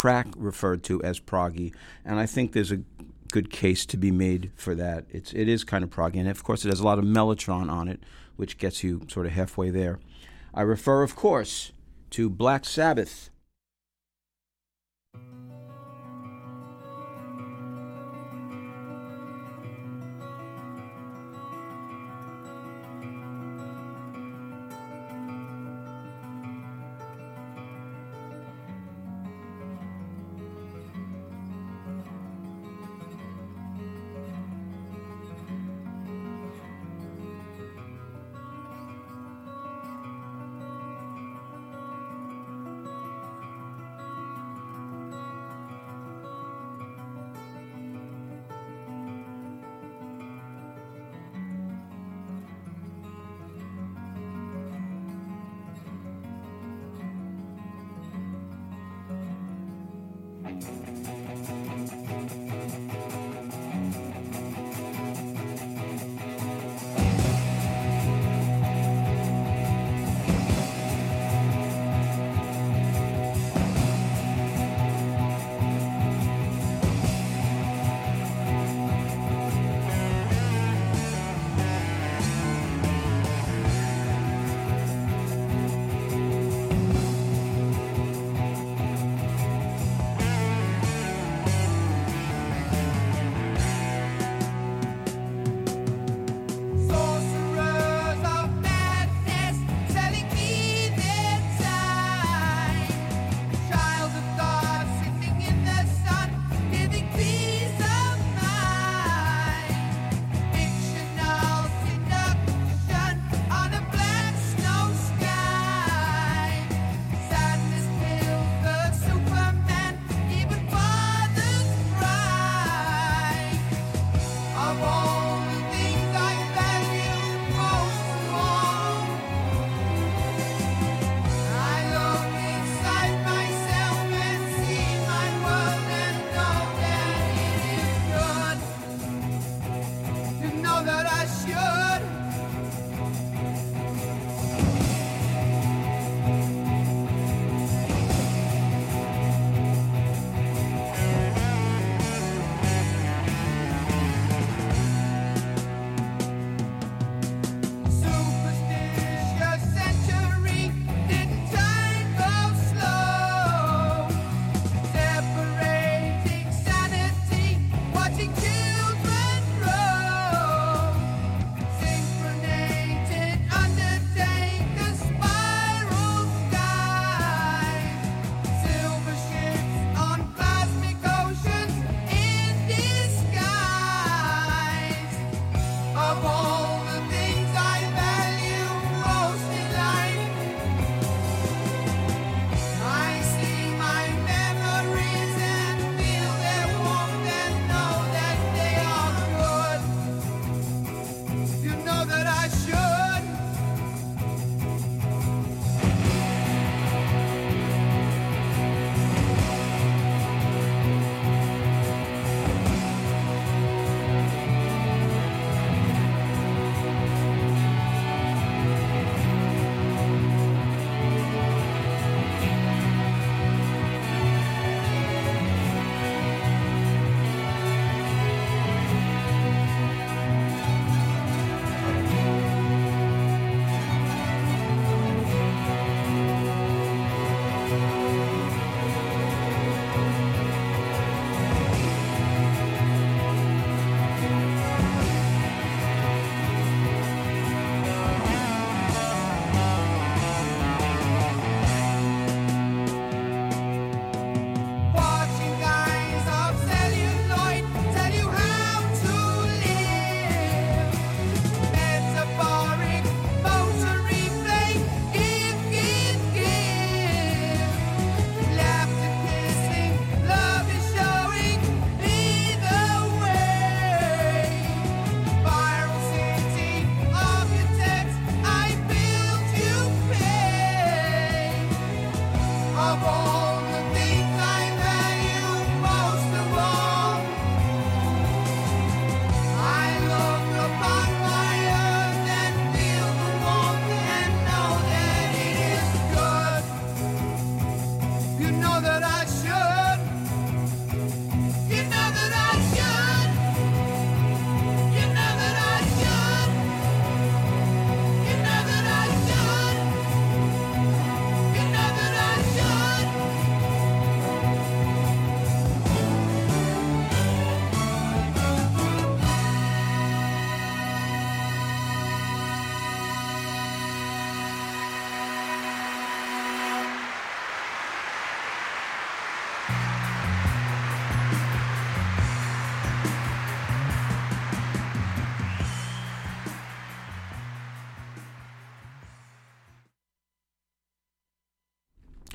track referred to as proggy, and I think there's a good case to be made for that. It is kind of proggy, and of course it has a lot of Mellotron on it, which gets you sort of halfway there. I refer, of course, to Black Sabbath.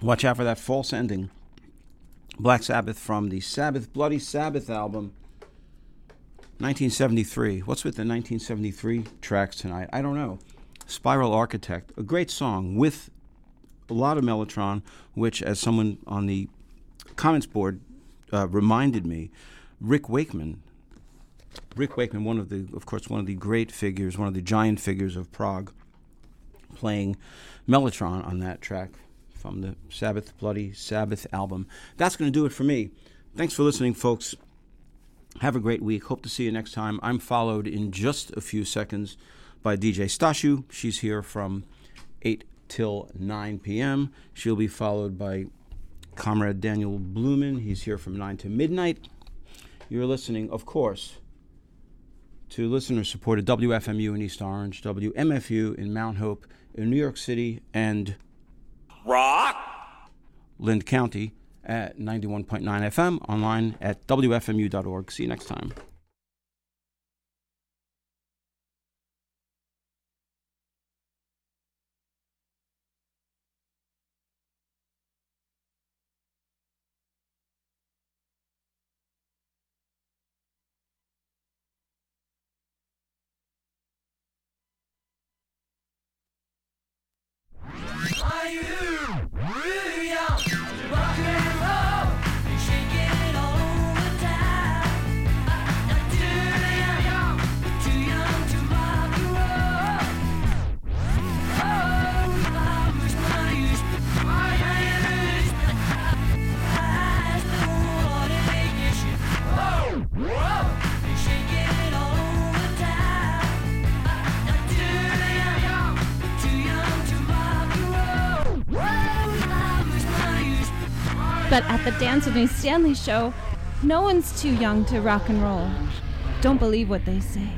Watch out for that false ending. Black Sabbath from the Sabbath, Bloody Sabbath album, 1973. What's with the 1973 tracks tonight? I don't know. Spiral Architect, a great song with a lot of Mellotron, which, as someone on the comments board reminded me, Rick Wakeman, one of the great figures, one of the giant figures of prog, playing Mellotron on that track from the Sabbath, Bloody Sabbath album. That's going to do it for me. Thanks for listening, folks. Have a great week. Hope to see you next time. I'm followed in just a few seconds by DJ Stashu. She's here from 8 till 9 p.m. She'll be followed by Comrade Daniel Blumen. He's here from 9 to midnight. You're listening, of course, to listener-supported WFMU in East Orange, WMFU in Mount Hope, in New York City, and Lind County at 91.9 FM, online at WFMU.org. See you next time. But at the Dance With Me Stanley show, no one's too young to rock and roll. Don't believe what they say.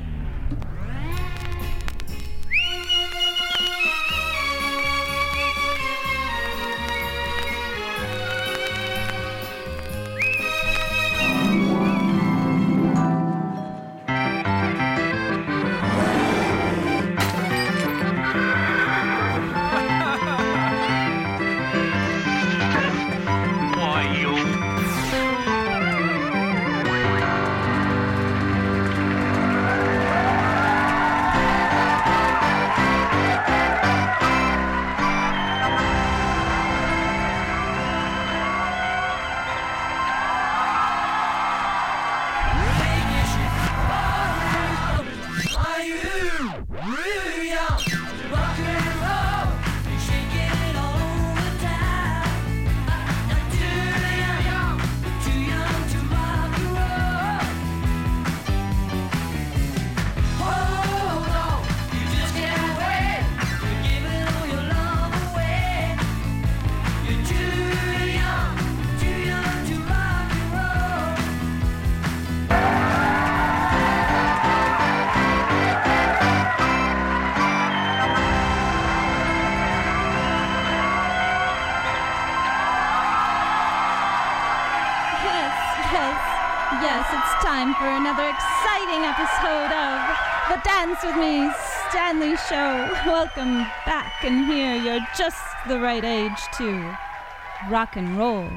Dance With Me Stanley show. Welcome back, and here you're just the right age to rock and roll.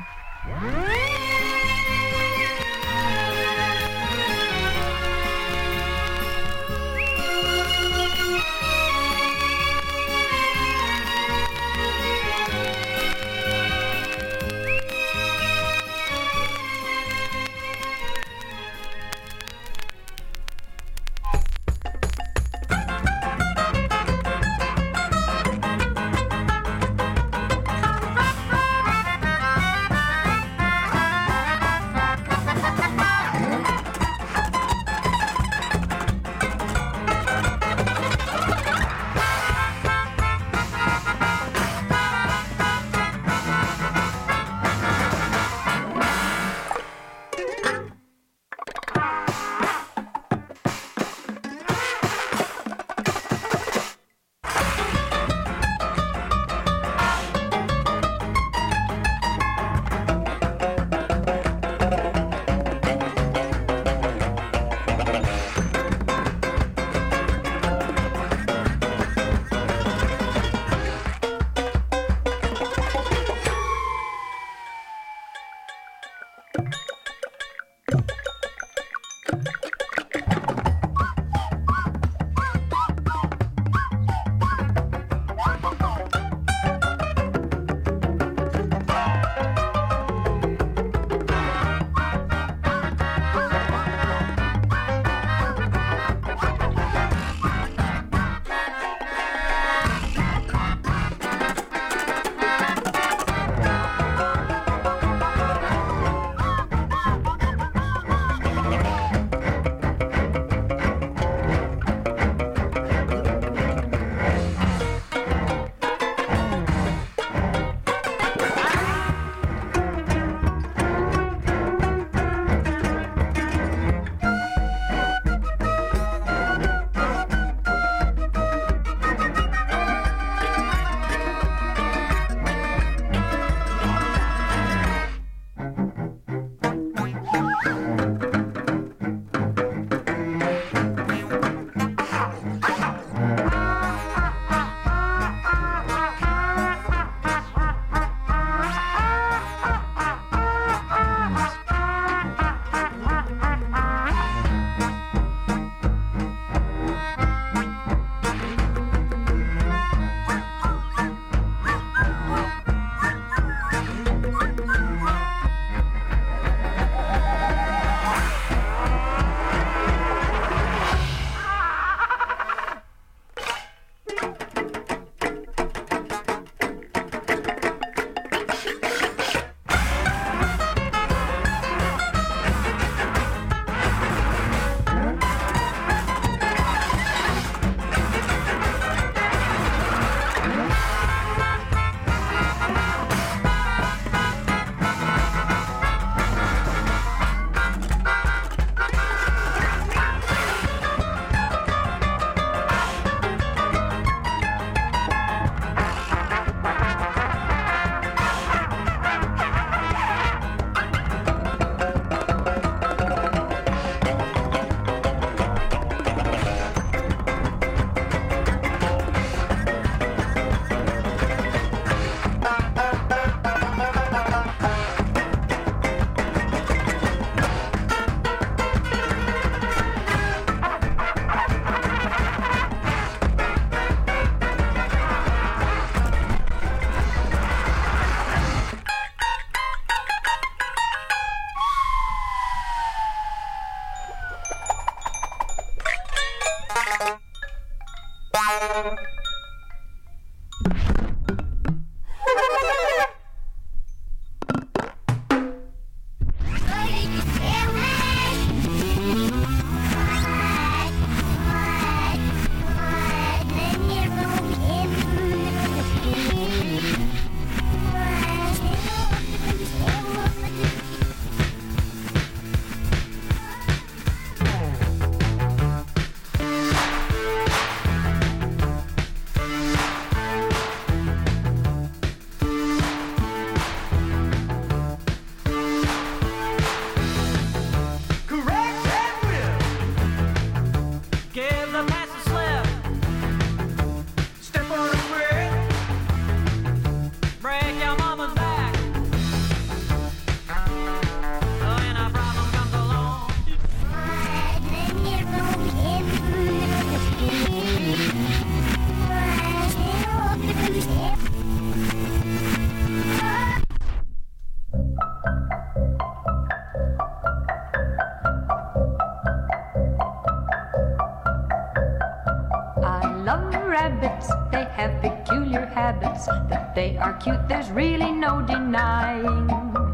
That they are cute, there's really no denying.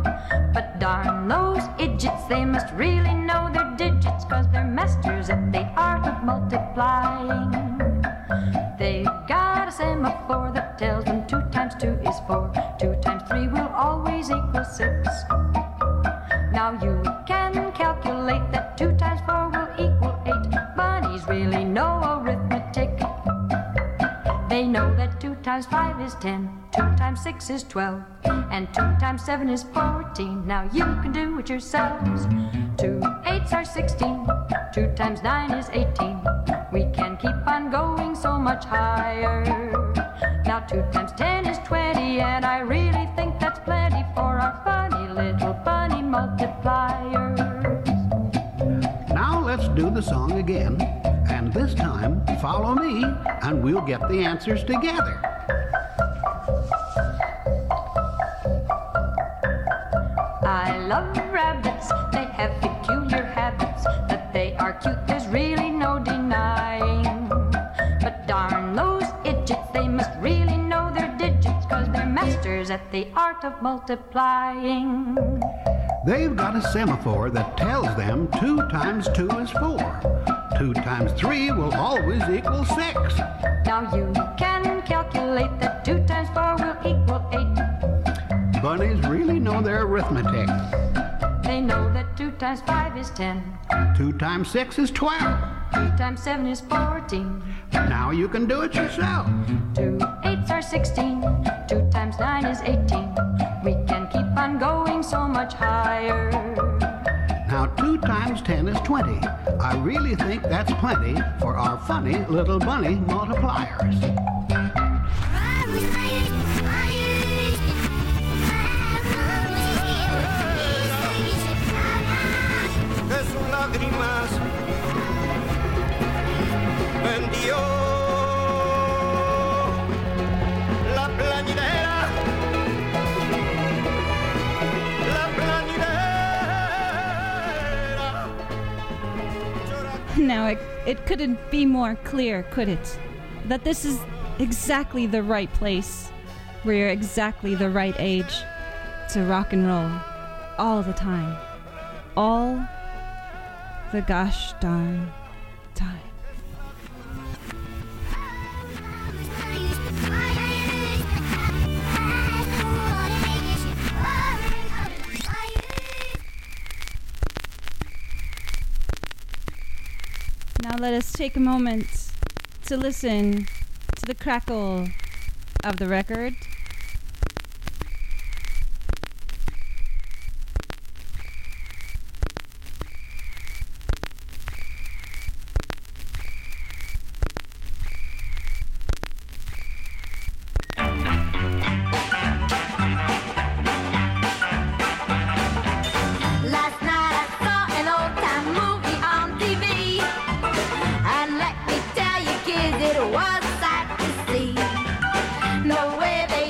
But darn those idiots, they must really know their digits, 'cause they're masters at the art of multiplying. They've got a semaphore that tells them 2 times 2 is 4. 2 times 3 will always equal 6. Now you can calculate that 2 times 4 will equal 8. Bunnies really know arithmetic. They know that 2 times 5 is 10, 2 times 6 is 12, and 2 times 7 is 14. Now you can do it yourselves. 2 8s are 16, 2 times 9 is 18. We can keep on going so much higher. Now 2 times 10 is 20, and I really think that's plenty for our funny little bunny multipliers. Now let's do the song again, and this time follow me and we'll get the answers together. I love rabbits, they have peculiar habits, that they are cute, there's really no denying. But darn those idiots, they must really know their digits, 'cause they're masters at the art of multiplying. They've got a semaphore that tells them 2 times 2 is 4. 2 times 3 will always equal 6. Now you can calculate that 2 times 4 will equal 8. Bunnies really know their arithmetic. They know that 2 times 5 is 10. 2 times 6 is 12. 2 times 7 is 14. Now you can do it yourself. 2 8s are 16. 2 times 9 is 18. We can keep on going so much higher. Now 2 times 10 is 20. I really think that's plenty for our funny little bunny multipliers. Que sus lágrimas vendió la plañidera, la plañidera. Now, it couldn't be more clear, could it? That this is exactly the right place, where you're exactly the right age to rock and roll all the time. All the gosh darn time. Now let us take a moment to listen to the crackle of the record. Last night I saw an old-time movie on TV, and let me tell you kids, it was a sight to see. The way they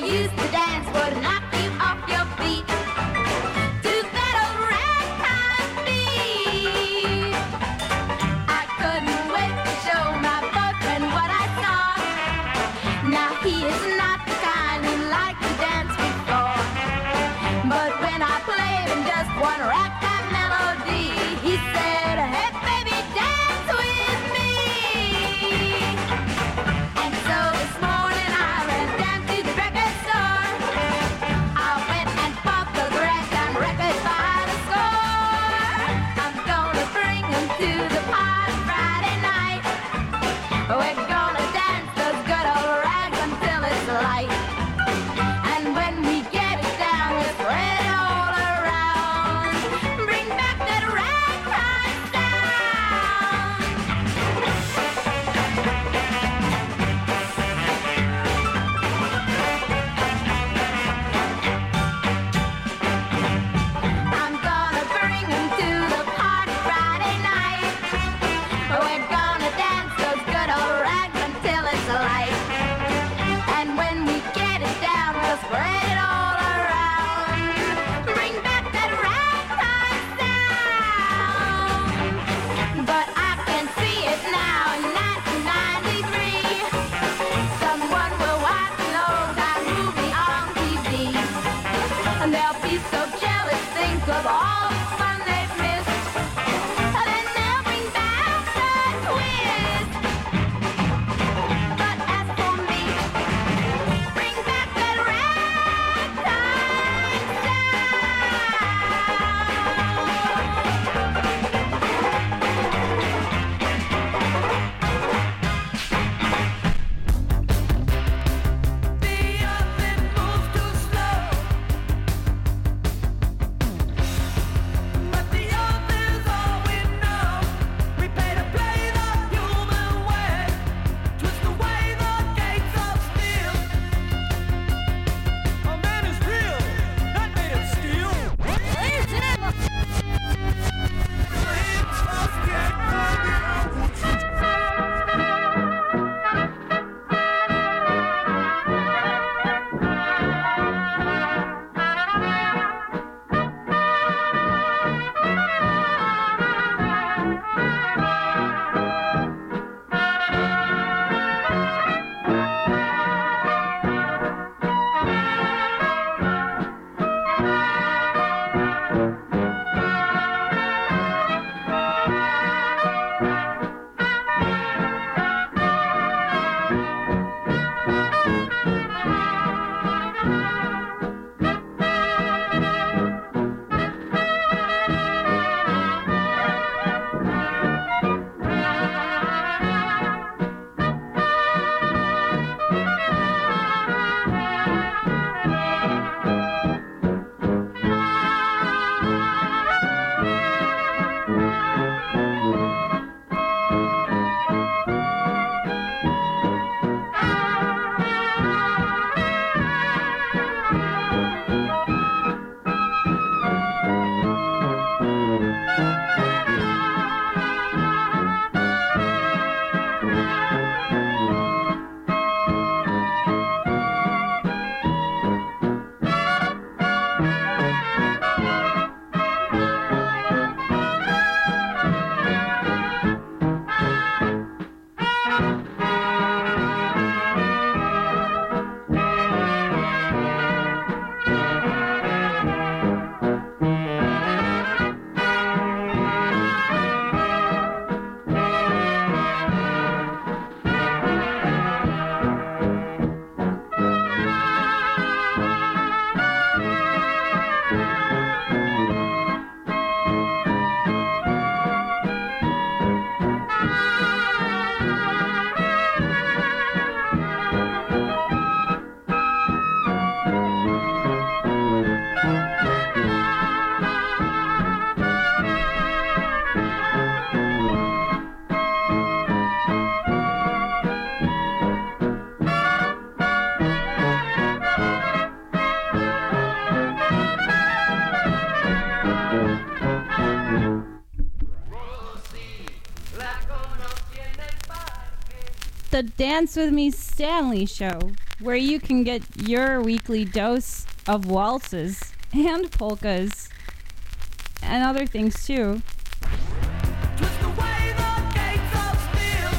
The Dance With Me Stanley Show, where you can get your weekly dose of waltzes and polkas and other things too. Twist away the gates of steel.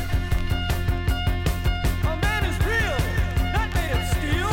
A man is real, not made of steel.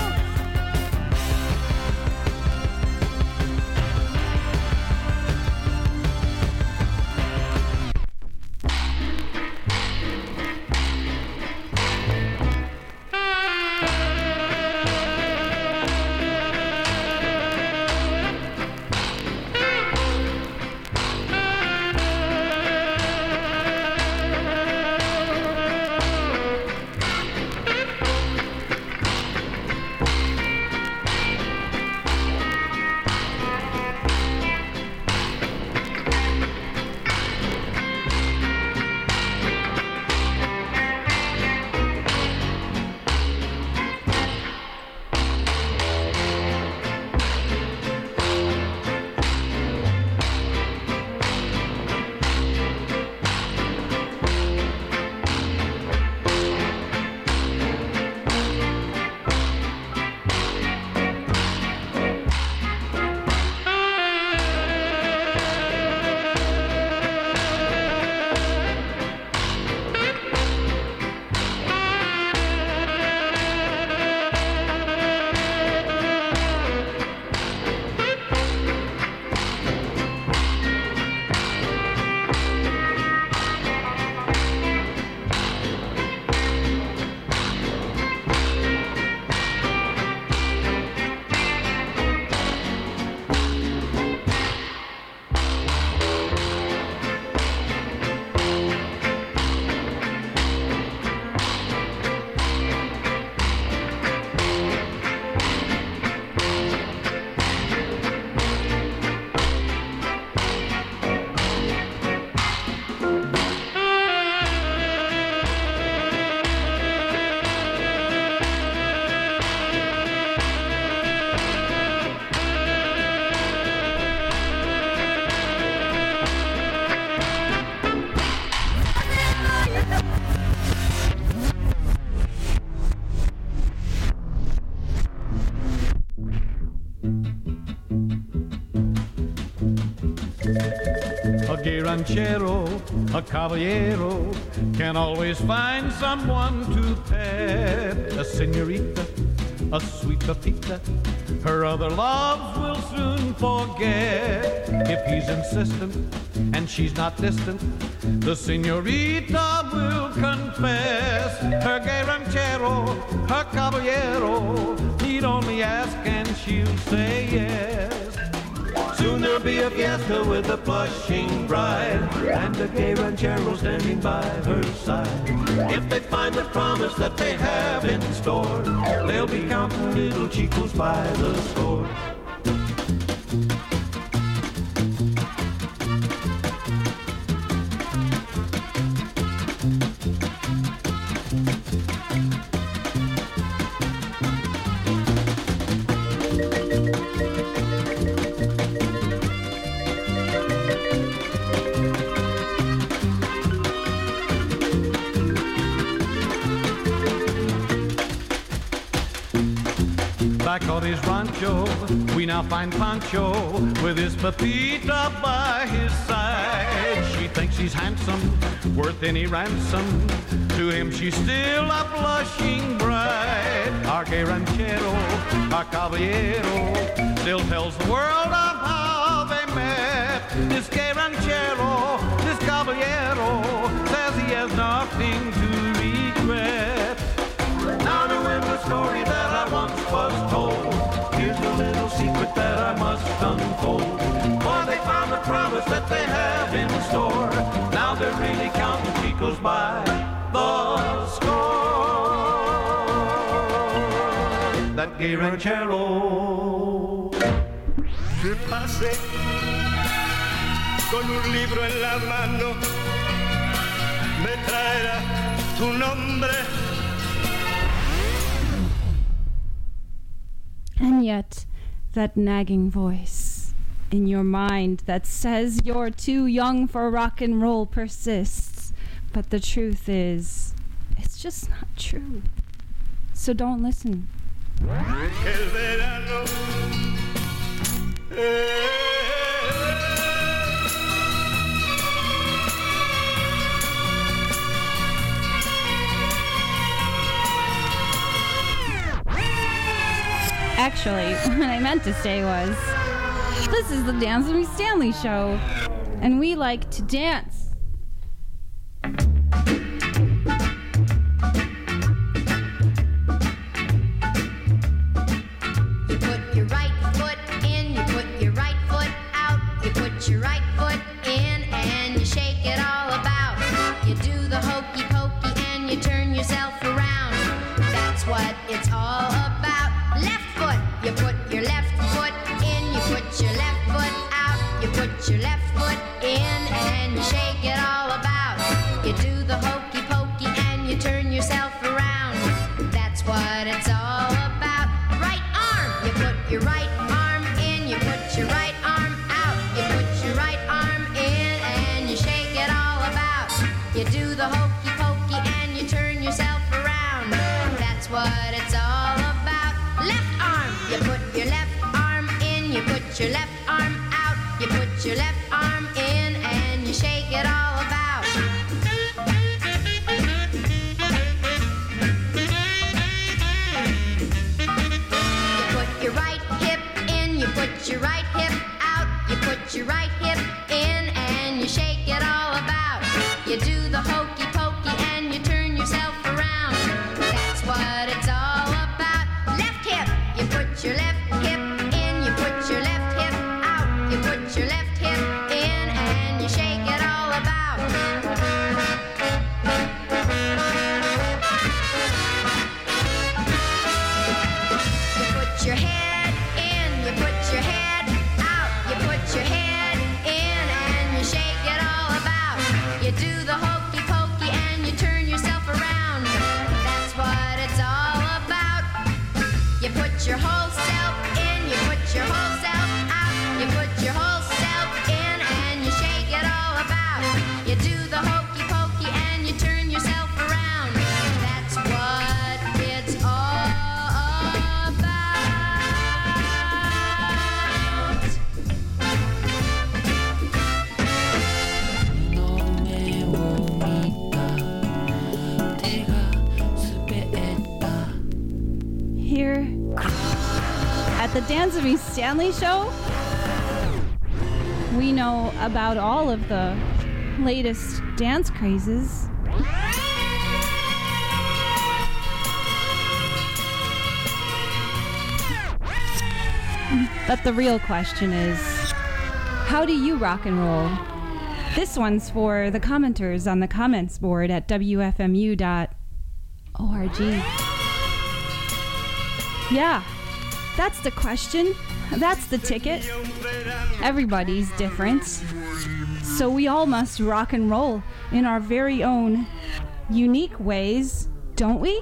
A gay ranchero, a caballero, can always find someone to pet. A senorita, a sweet pepita, her other loves will soon forget. If he's insistent and she's not distant, the senorita will confess. Her gay ranchero, her caballero, he'd only ask and she'll say yes. Soon there'll be a fiesta with a blushing bride and a gay ranchero standing by her side. If they find the promise that they have in store, they'll be counting little chicos by the score. Back on his rancho, we now find Pancho with his Pepita by his side. She thinks he's handsome, worth any ransom. To him she's still a blushing bride. Our gay ranchero, our caballero, still tells the world of how they met. This gay ranchero, this caballero, says he has nothing to regret. Now to end the story that I once was told, here's a little secret that I must unfold. For they found the promise that they have in store. Now they're really counting chicos by the score. That gay ranchero. Je pasé con un libro en la mano, me traerá tu nombre. And yet, that nagging voice. in your mind that says you're too young for rock and roll persists. But the truth is, it's just not true. So don't listen. El verano. Actually, what I meant to say was, this is the Dance with Me Stanley show, and we like to dance. You put your right foot in, you put your right foot out, you put your right foot in and you shake it all about. You do the hokey pokey and you turn yourself around. That's what it's all about. Left foot, you put your left foot in, you put your left foot out, you put your left foot in and you shake it all about. You do the hokey pokey and you turn yourself around. That's what it's all about. Right arm, you put your right arm in, you put your right arm out, you put your right arm in and you shake it all about. You do the hokey pokey and you turn yourself around. That's what it's all about. Left arm, you put your left arm in, you put your left arm out, you put your left arm in and you shake it all about. You put your right hip in, you put your right hip out, you put your right hip in and you shake it all about. You do the hokey pokey and you turn yourself around. That's what it's all about. Left hip, you put your left hip in, you put your left hip out, you put your left hip in and you shake it all about. You put your head in, you put your head out, you put your head in and you shake it all about. You do the hokey pokey and you turn yourself around. That's what it's all about. You put your whole self in, you put your whole self out, you put your whole self in and you shake it all about. You do the hokey pokey and you turn yourself around. That's what it's all about. Here at the Dance with Me Stanley show, we know about all of the latest dance crazes. But the real question is, how do you rock and roll? This one's for the commenters on the comments board at wfmu.org. Yeah, that's the question. That's the ticket. Everybody's different. So we all must rock and roll in our very own unique ways, don't we?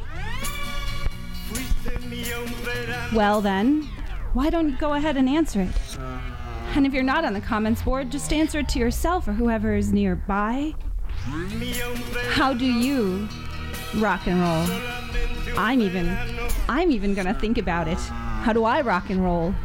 Well then, why don't you go ahead and answer it? And if you're not on the comments board, just answer it to yourself or whoever is nearby. How do you rock and roll? I'm even gonna think about it. How do I rock and roll?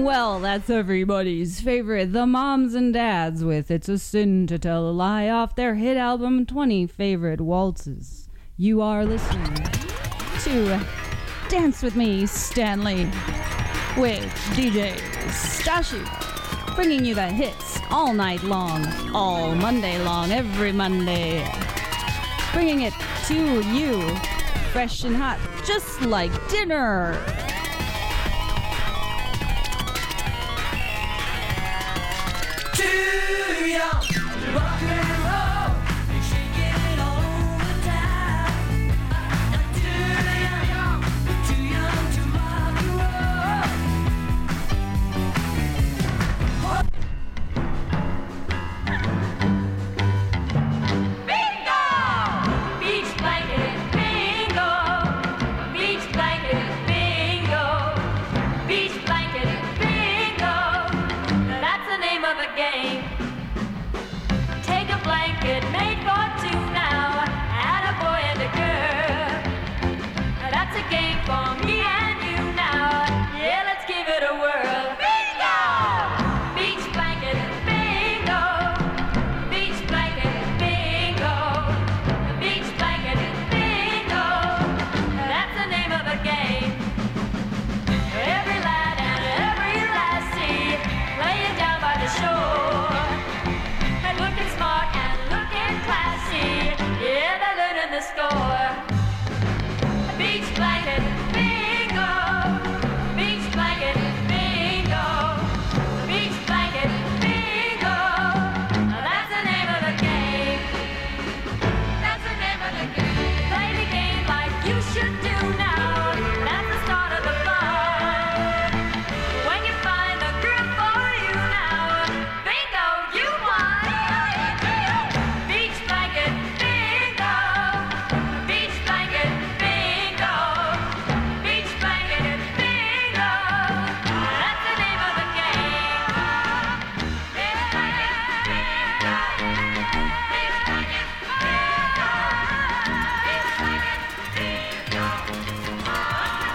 Well, that's everybody's favorite, the Moms and Dads, with It's a Sin to Tell a Lie off their hit album 20 Favorite Waltzes. You are listening to Dance With Me, Stanley, with DJ Stashy, bringing you the hits all night long, all Monday long, every Monday. Bringing it to you, fresh and hot, just like dinner. Too young to rock and roll, and shaking it all the time. Too young to rock and roll. Bingo! Beach blanket bingo. Beach blanket bingo. Beach blanket bingo. That's the name of the game. Take a blanket made for two now, and a boy and a girl. That's a game for me and you now. Yeah, let's give it a whirl. Bingo! Beach blanket bingo. Beach blanket bingo. Beach blanket bingo. That's the name of the game. Every lad and every lassie laying down by the shore, and looking smart and looking classy. Yeah, they're learning the score. Beach blanket bingo. Beach blanket bingo. Beach blanket bingo. That's the name of the game. That's the name of the game. Play the game like you should do now. That's the start of the fun. When you find the girl for you now, bingo, you won. Beach blanket bingo. Beach blanket bingo. Beach blanket bingo. That's the name of the game. Beach blanket bingo. Beach blanket bingo. Beach blanket bingo.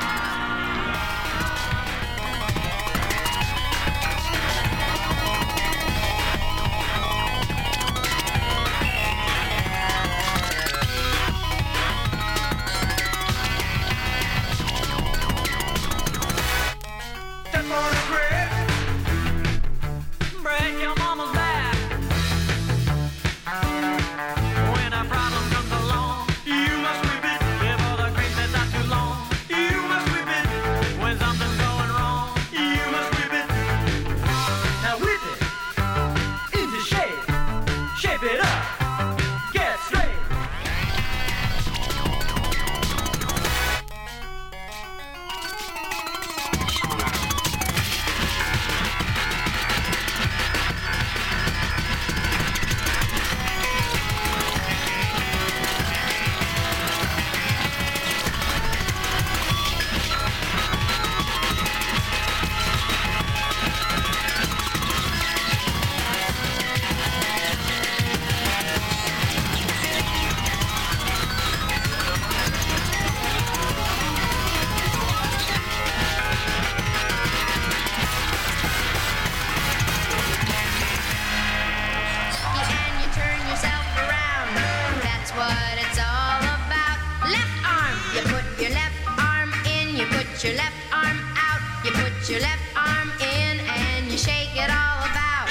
Step on the grid, break your mama's back. When a problem comes along, you must whip it. Before the cream that's not too long, you must whip it. When something's going wrong, you must whip it. Now whip it into shape, shape it up, get straight. And you turn yourself around. That's what it's all about. Left arm, you put your left arm in, you put your left arm out, you put your left arm in, and you shake it all about.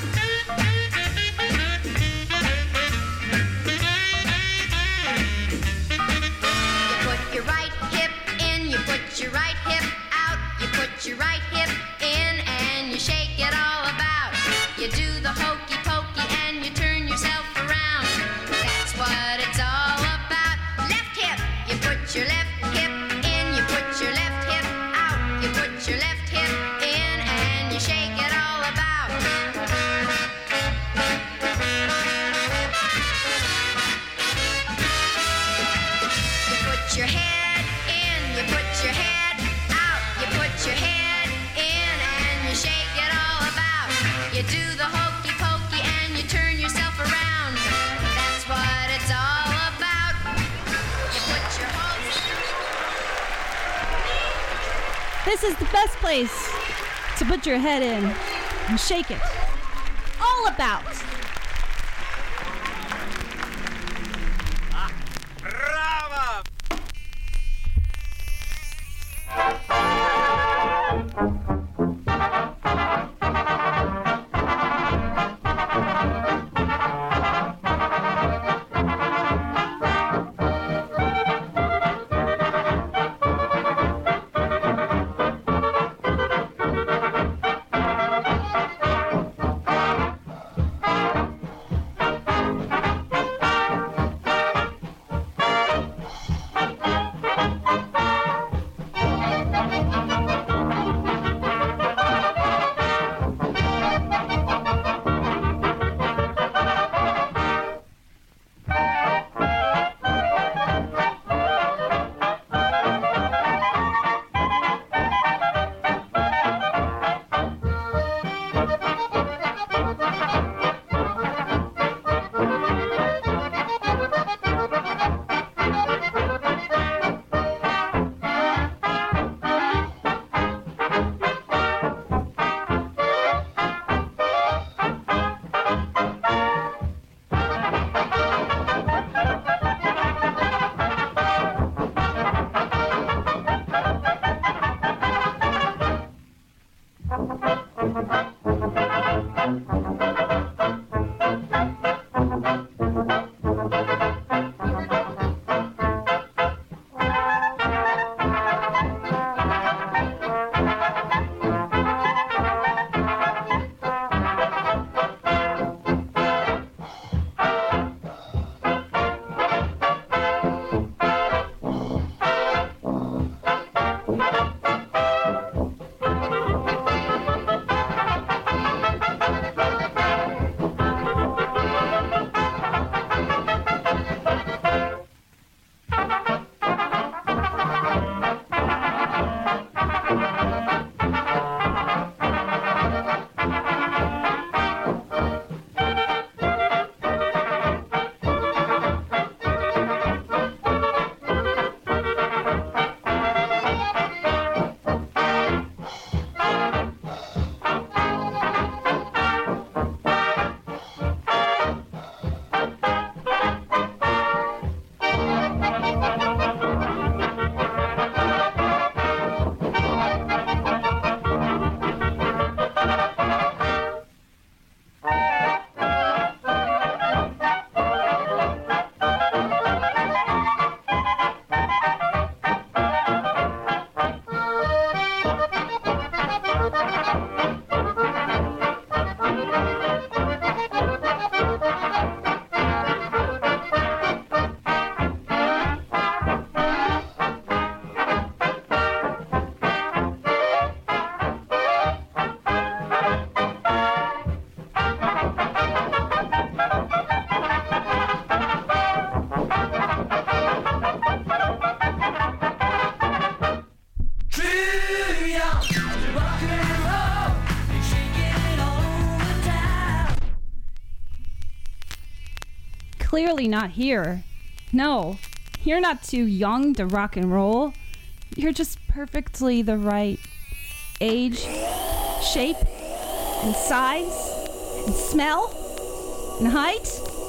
You put your right hip in, you put your right hip out, you put your right hip in, and you shake it all about. You do the hokey pokey and you turn yourself around. That's what it's all about. Left hip, you put your left hip in, you put your left hip out, you put your left hip in, and you shake it all about. You put your head in, you put your head out, you put your head in, and you shake it all about. You do the hokey pokey and you turn yourself around. That's what it's all about. You put your whole This is the best place to put your head in and shake it. All about. Brava! Clearly not here. No, you're not too young to rock and roll. You're just perfectly the right age, shape, and size, and smell, and height.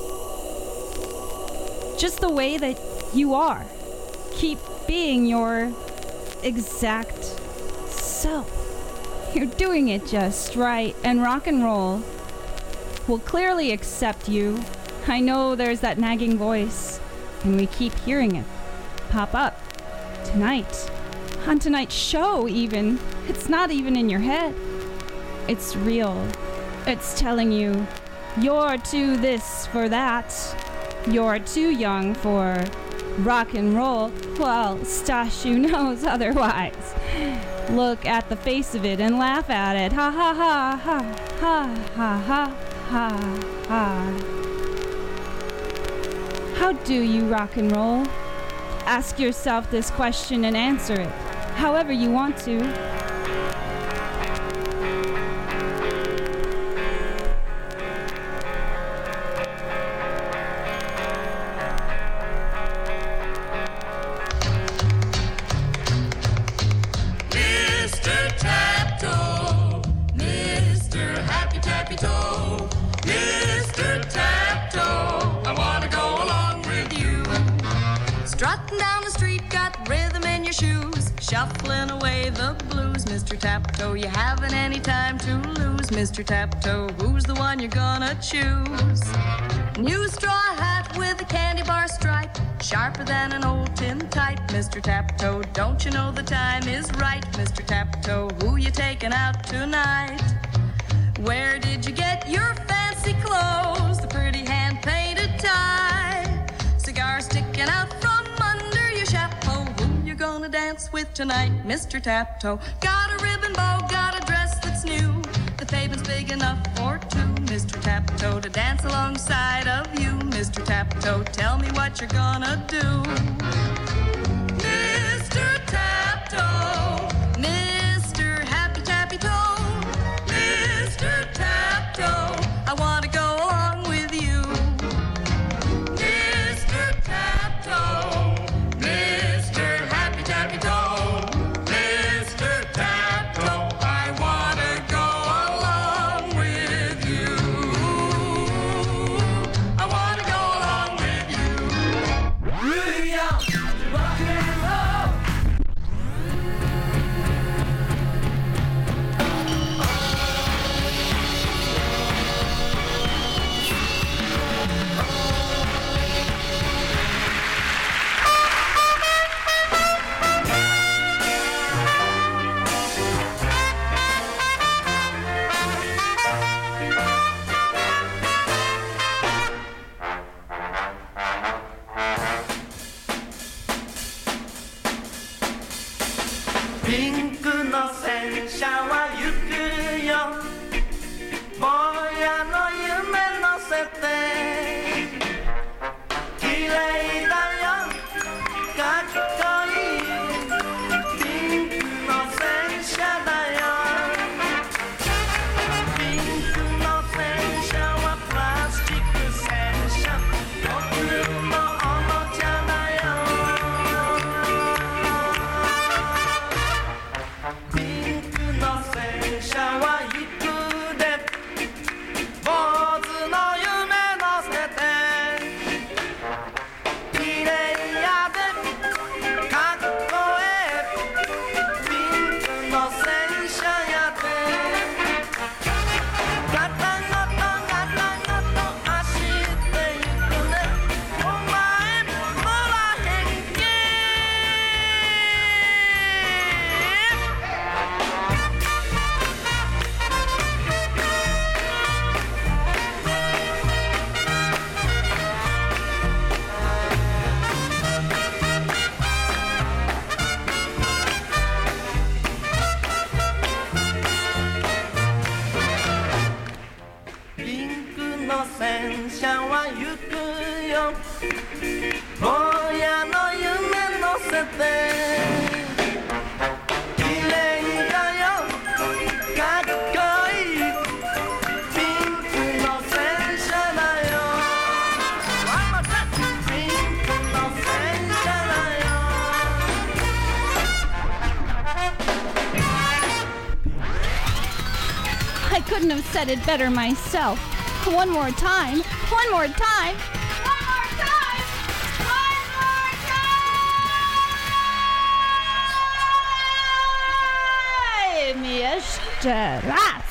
Just the way that you are. Keep being your exact self. You're doing it just right, and rock and roll will clearly accept you. I know there's that nagging voice, and we keep hearing it pop up tonight. On tonight's show, even. It's not even in your head. It's real. It's telling you, you're too this for that. You're too young for rock and roll. Well, Stashu knows otherwise. Look at the face of it and laugh at it. Ha ha ha ha ha ha ha ha ha. How do you rock and roll? Ask yourself this question and answer it however you want to. Mr. Tapto, shuffling away the blues. Mr. Taptoe, you haven't any time to lose. Mr. Taptoe, who's the one you're gonna choose? New straw hat with a candy bar stripe, sharper than an old tin type. Mr. Taptoe, don't you know the time is right? Mr. Taptoe, who you taking out tonight? Where did you get your fancy clothes? The pretty hand-painted tie, cigar sticking out from under your chapeau. Who you gonna dance with tonight, Mr. Taptoe? Got a ribbon bow, got a dress that's new. The pavement's big enough for two, Mr. Taptoe, to dance alongside of you. Mr. Taptoe, tell me what you're gonna do. Mr. Taptoe, Mr. Happy Tappy Toe, Mr. Taptoe, I want to go along with you. Mr. Taptoe, Mr. Happy Tappy Toe, Mr. Taptoe, I want to go along with you. I want to go along with you. Really young, rock and roll. I couldn't have said it better myself. One more time. One more time. One more time. One more time. Jeszcze raz.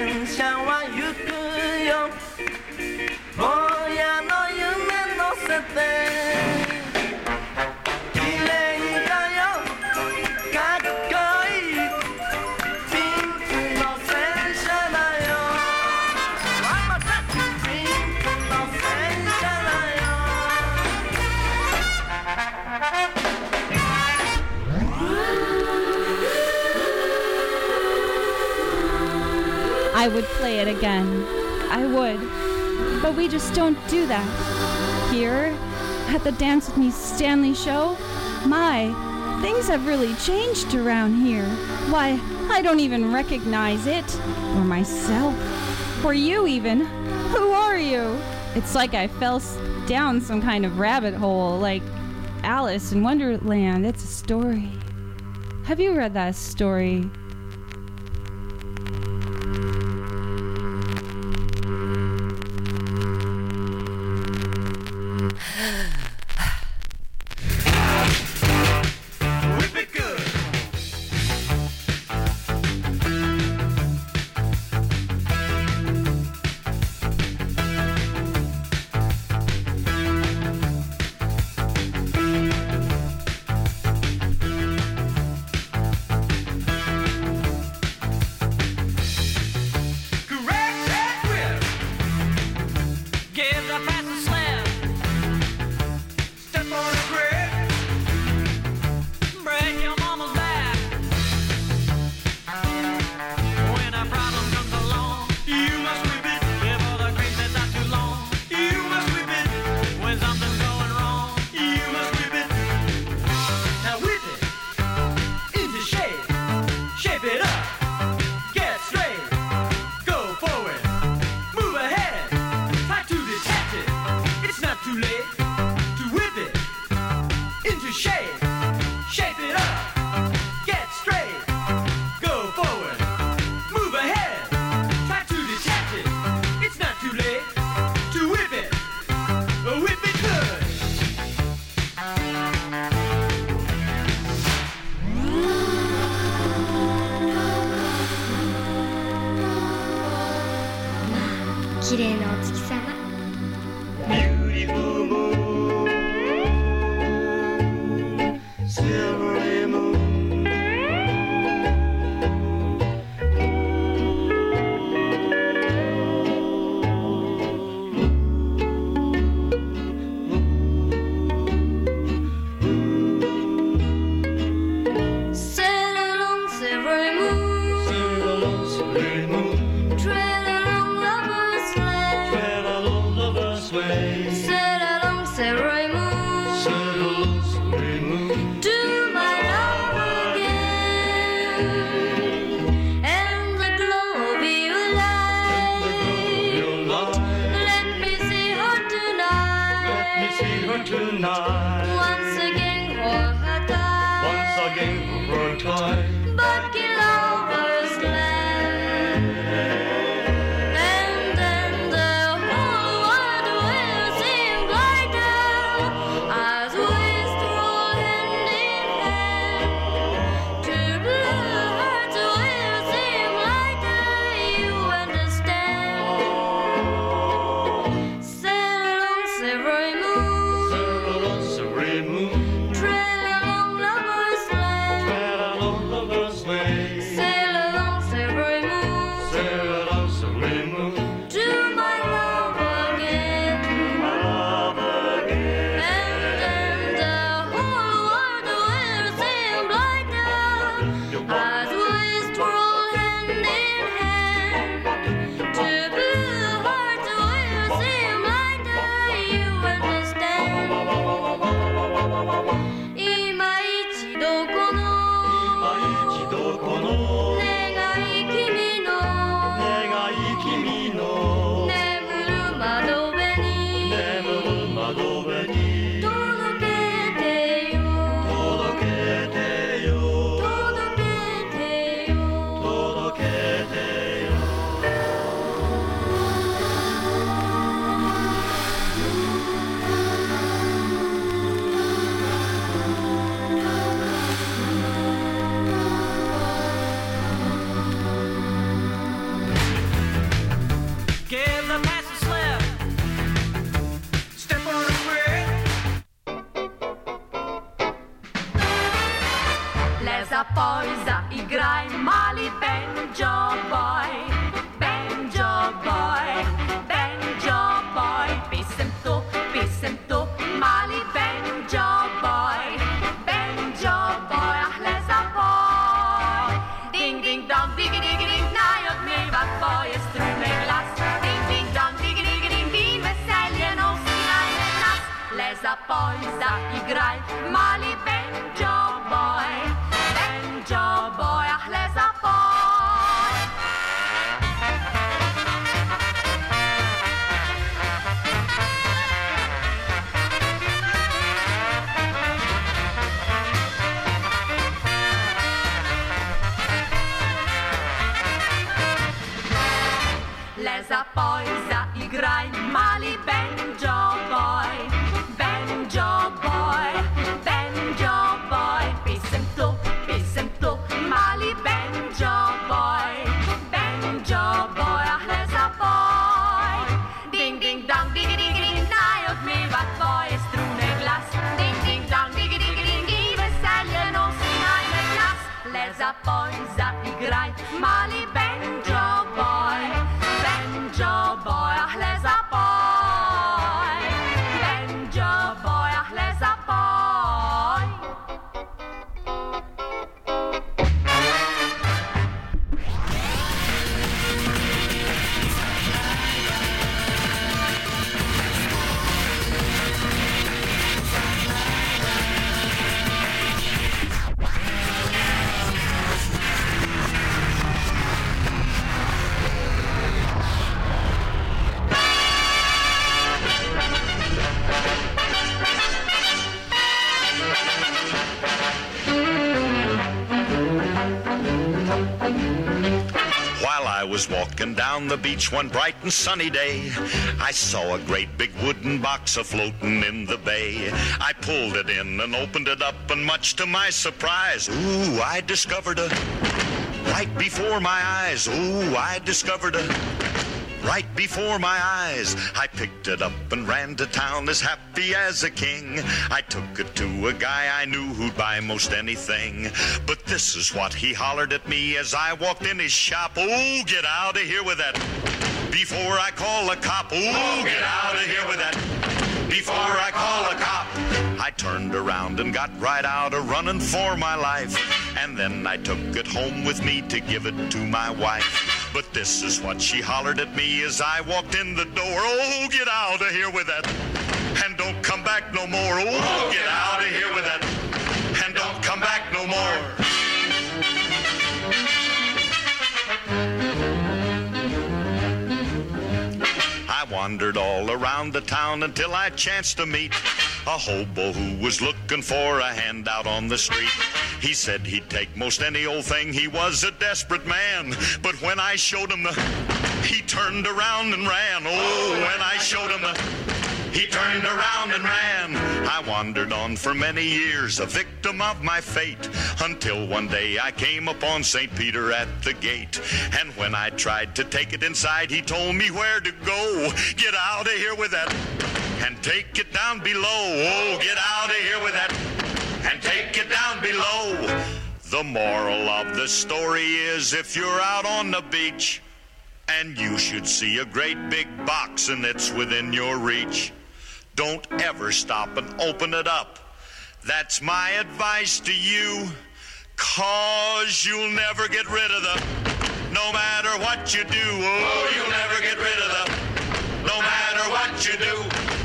電車は行くよ坊やの夢乗せて綺麗だよかっこいいピンクの戦車だよピンクの戦車だよ I would play it again. I would. But we just don't do that. Here, at the Dance With Me Stanley show, my, things have really changed around here. Why, I don't even recognize it. Or myself. Or you even. Who are you? It's like I fell down some kind of rabbit hole, like Alice in Wonderland. It's a story. Have you read that story? Whip it good. Correct that whip. Give the pass a slap. Step on the grip. Break your mama's back. When a problem comes along, you must whip it. Before the cream that's not too long, you must whip it. When something's going wrong, you must whip it. Now whip it into shape. Shape it up. Get straight. Go forward. Move ahead. Try to detach it. It's not too late to whip it into shape. Shape it up. Get straight. Go forward. Move ahead. Try to detach it. It's not too late to whip it. Whip it good. 綺麗なお月様。 Beautiful moon, silvery moon. Sail along, silvery moon. Trail along, lover's land. zagraj, mali banjo boy, ach le zapoj. Le zapoj, zaigraj, mali banjo boy, pisem tu, mali banjo boy, ach le zapoj. Ding, ding, dong, ding, ding, ding, naj odmiewa twoje struny glas. Ding, ding, dong, ding, ding, ding, i weselje nosi najmę glas. Le zapoj, zaigraj, mali banjo boy, ach le zapoj. Banjo boy, ach le zapoj. While I was walking down the beach one bright and sunny day, I saw a great big wooden box a-floating in the bay. I pulled it in and opened it up, and much to my surprise, ooh, I discovered right before my eyes, ooh, I discovered right before my eyes. I picked it up and ran to town as happy as a king. I took it to a guy I knew who'd buy most anything. But this is what he hollered at me as I walked in his shop. Oh, get out of here with that before I call a cop. Oh, get out of here with that before I call a cop. I turned around and got right out a-running for my life. And then I took it home with me to give it to my wife. But this is what she hollered at me as I walked in the door. Oh, get out of here with that, and don't come back no more. Oh, get out of here with that, and don't come back no more. I wandered all around the town until I chanced to meet a hobo who was looking for a handout on the street. He said he'd take most any old thing, he was a desperate man. But when I showed him he turned around and ran. Oh, when I showed him he turned around and ran. I wandered on for many years, a victim of my fate, until one day I came upon St. Peter at the gate. And when I tried to take it inside, he told me where to go. Get out of here with that, and take it down below. Oh, get out of here with that, and take it down below. The moral of the story is, if you're out on the beach and you should see a great big box and it's within your reach, don't ever stop and open it up. That's my advice to you, 'cause you'll never get rid of them, no matter what you do. Oh, you'll never get rid of them, no matter what you do.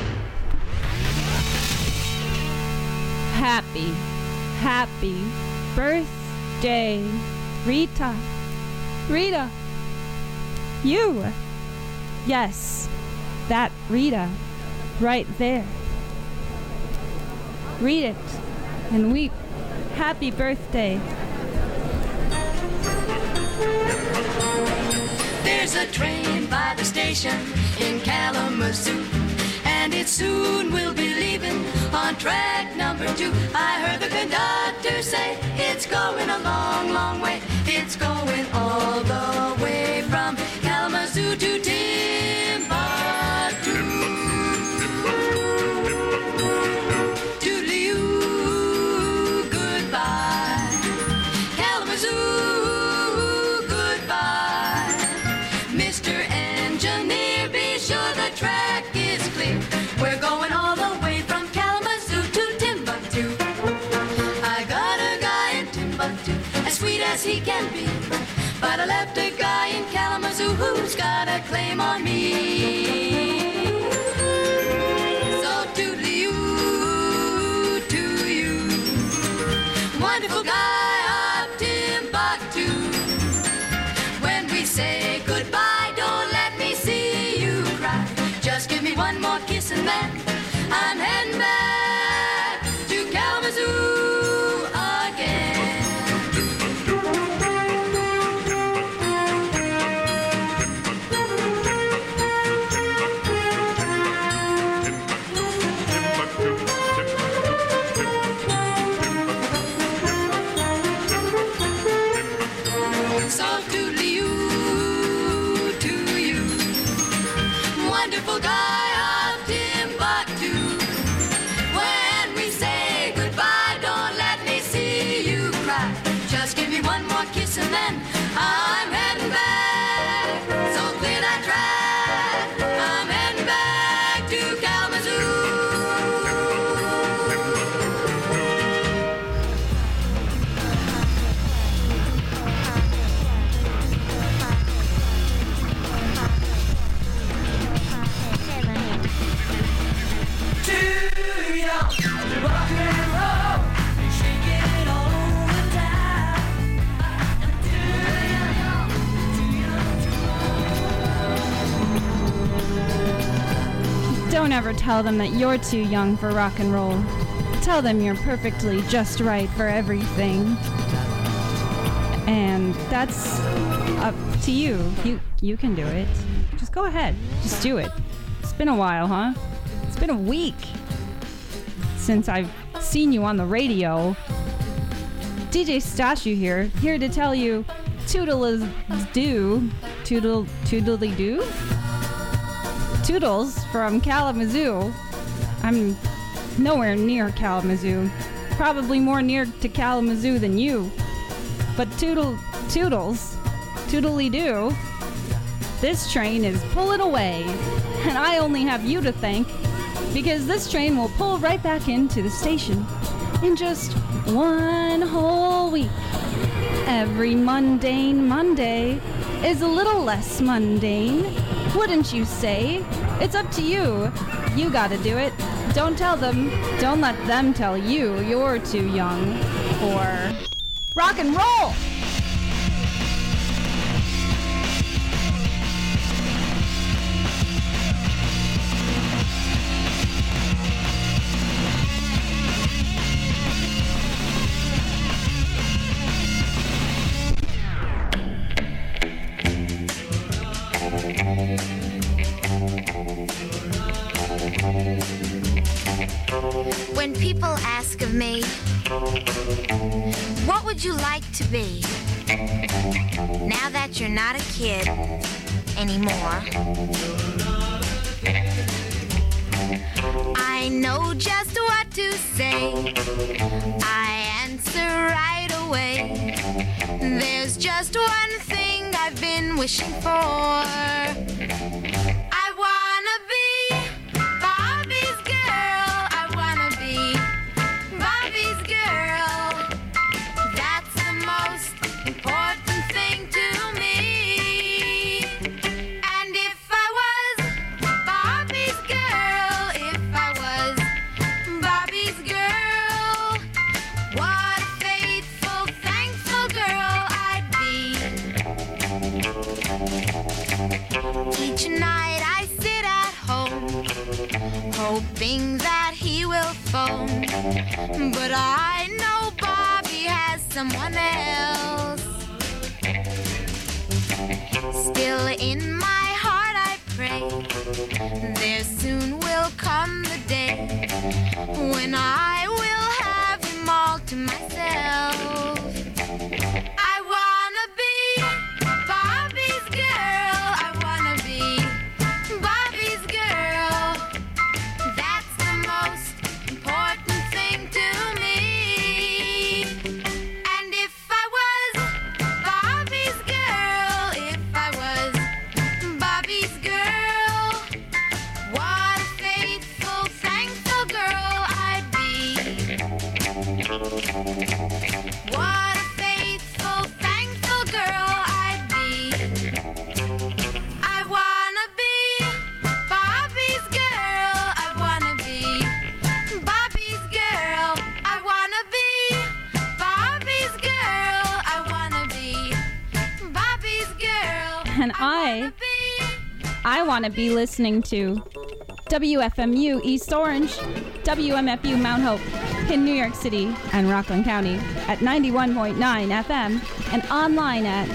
Happy birthday, Rita. Rita, you. Yes, that Rita, right there. Read it and weep. Happy birthday. There's a train by the station in Kalamazoo, and it soon will be leaving on track number 2. I heard the conductor say it's going a long, long way. It's going all the way from Kalamazoo to Timbuktu. Toodaloo, goodbye. Kalamazoo, goodbye. Mr. Engineer, be sure the track is clear. We're going all the way from Kalamazoo to Timbuktu. I got a guy in Timbuktu, as sweet as he can be, but I left a guy in Kalamazoo who's got a claim on me. So toodaloo, then I'm heading back to Kalamazoo again. So toodly-oo to you, wonderful guy of Timbuktu. When we say goodbye, don't let me see you cry. Just give me one more kiss and then I'm heading back. So clear that track, I'm heading back to Kalamazoo. Don't ever tell them that you're too young for rock and roll. Tell them you're perfectly just right for everything. And that's up to you. You can do it. Just go ahead. Just do it. It's been a while, huh? It's been a week since I've seen you on the radio. DJ Stashu here to tell you toodle-is-doo. Toodly-doo? Toodles from Kalamazoo. I'm nowhere near Kalamazoo. Probably more near to Kalamazoo than you. But toodles, toodly-doo. This train is pulling away. And I only have you to thank, because this train will pull right back into the station in just one whole week. Every mundane Monday is a little less mundane, wouldn't you say? It's up to you. You gotta do it. Don't tell them. Don't let them tell you you're too young for rock and roll. When people ask of me, what would you like to be? Now that you're not a kid anymore, I know just what to say. I answer right away. There's just one thing I've been wishing for. I wanna be Bobby's girl. I wanna be Bobby's girl. That's the most important thing to me. And if I was Bobby's girl, if I was Bobby's girl, what a faithful, thankful girl I'd be. Each night I sit at home, hoping that he will phone. But I know Bobby has someone else. Still in my heart I pray, there soon will come the day when I will have him all to myself. I wanna be Bobby's girl. I wanna be Bobby's girl. That's the most important thing to me. And if I was Bobby's girl, if I was Bobby's girl, what a faithful, thankful girl I'd be. What a faithful, thankful girl I'd be. I wanna be Bobby's girl. I wanna be Bobby's girl. I wanna be Bobby's girl. I wanna be Bobby's girl. And I want to be listening to WFMU East Orange, WMFU Mount Hope in New York City and Rockland County at 91.9 FM and online at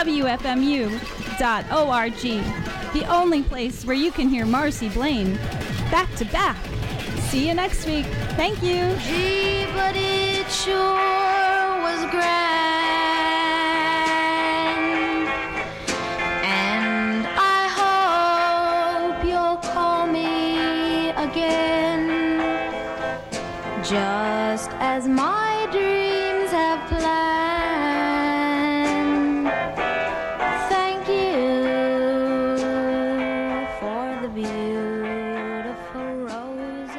WFMU.org. The only place where you can hear Marcy Blaine back to back. See you next week. Thank you. Gee, but it sure was grand. And I hope you'll call me again. Just as my dreams have planned. Thank you for the beautiful roses.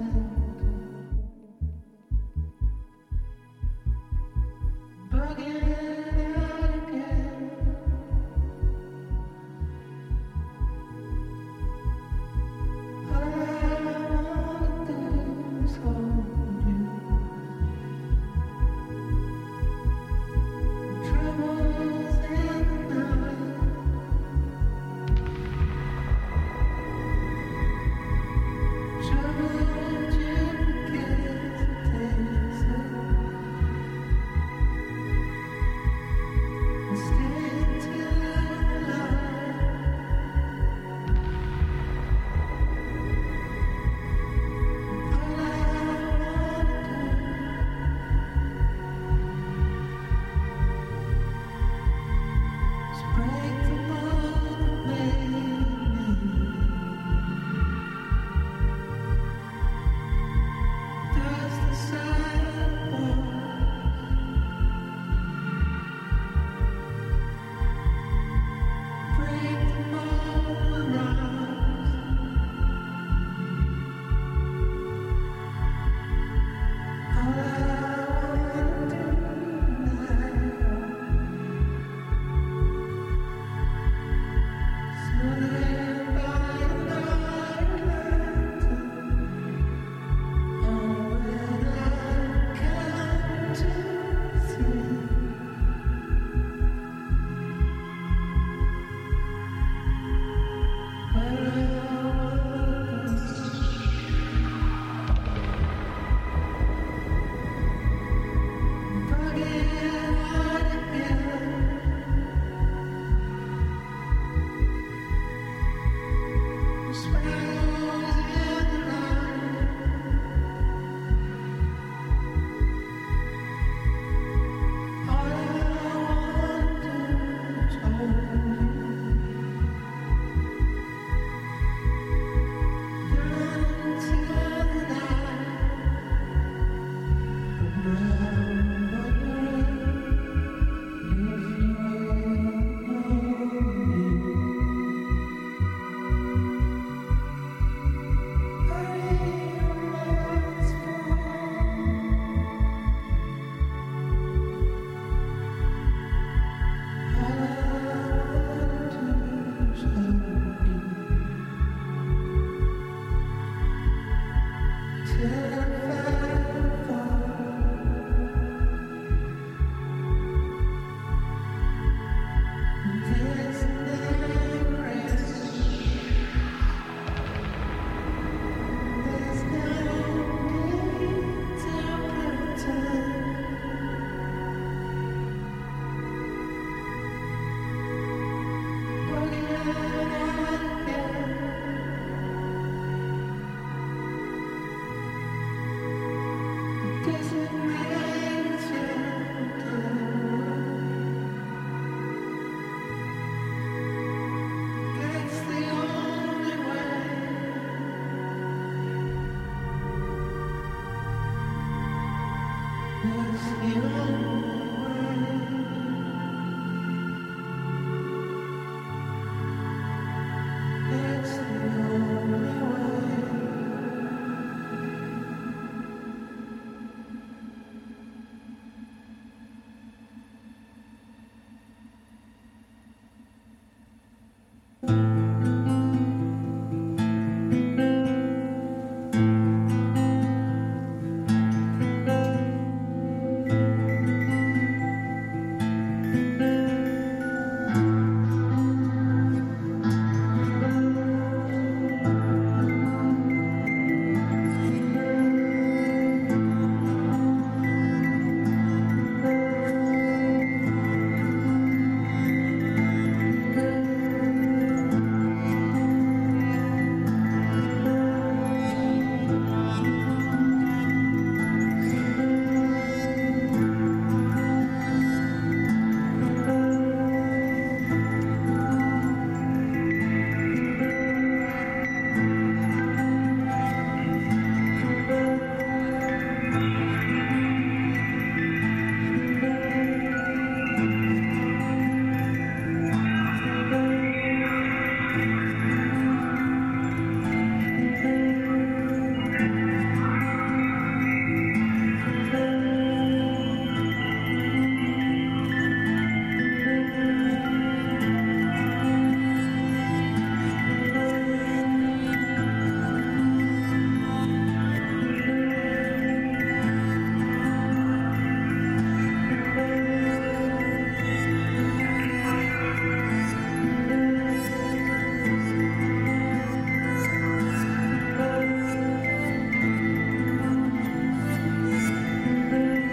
Bugging